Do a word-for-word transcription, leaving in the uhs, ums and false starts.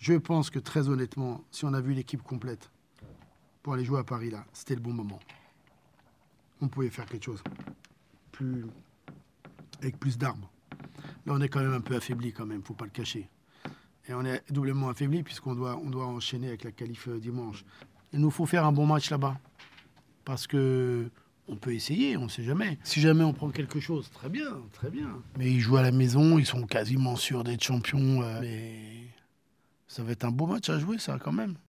Je pense que très honnêtement, si on a vu l'équipe complète pour aller jouer à Paris, là, c'était le bon moment. On pouvait faire quelque chose. Plus... Avec plus d'armes. Là, on est quand même un peu affaibli, quand même, faut pas le cacher. Et on est doublement affaibli puisqu'on doit, on doit enchaîner avec la qualif euh, dimanche. Il nous faut faire un bon match là-bas. Parce que on peut essayer, on ne sait jamais. Si jamais on prend quelque chose, très bien, très bien. Mais ils jouent à la maison, ils sont quasiment sûrs d'être champions. Euh, mais ça va être un beau match à jouer, ça, quand même.